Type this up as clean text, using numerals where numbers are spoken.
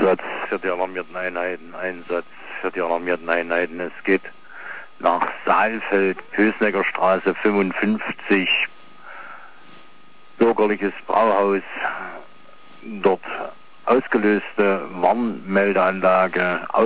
Einsatz für die alarmierten Einheiten, Einsatz für die alarmierten Einheiten. Es geht nach Saalfeld, Pösnecker Straße 55, bürgerliches Brauhaus, dort ausgelöste Warnmeldeanlage.